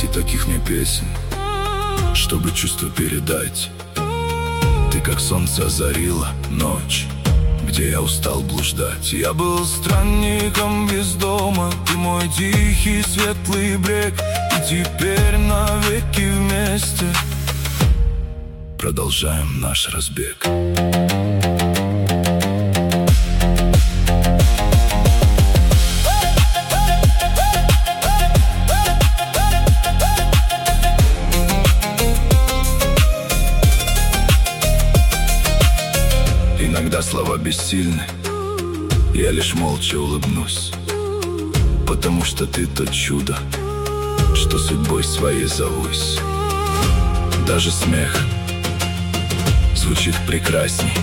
найти таких мне песен, чтобы чувства передать. Ты как солнце озарила ночь, где я устал блуждать. Я был странником без дома, ты мой тихий светлый брег, и теперь навеки вместе продолжаем наш разбег. Иногда слова бессильны, я лишь молча улыбнусь, потому что ты то чудо, что судьбой своей зовусь. Даже смех звучит прекрасней,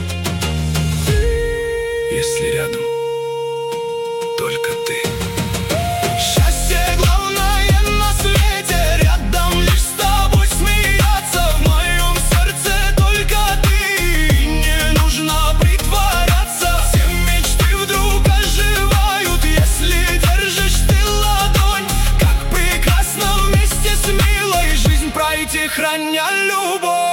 если рядом только ты. Счастье главное на свете, рядом лишь с тобой смеяться. В моем сердце только ты, не нужно притворяться. Все мечты вдруг оживают, если держишь ты ладонь. Как прекрасно вместе с милой жизнь пройти, храня любовь.